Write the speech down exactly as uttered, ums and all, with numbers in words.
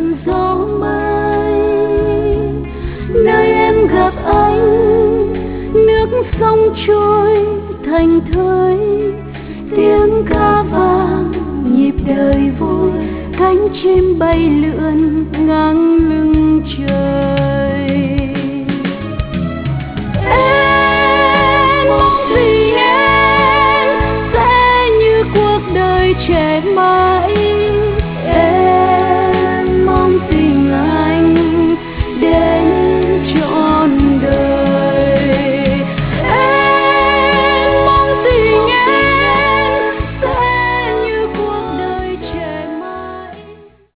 cơn gió mây. Nơi em gặp anh, nước sông trôi thành thơi, tiếng ca vang nhịp đời vui, cánh chim bay lượn ngang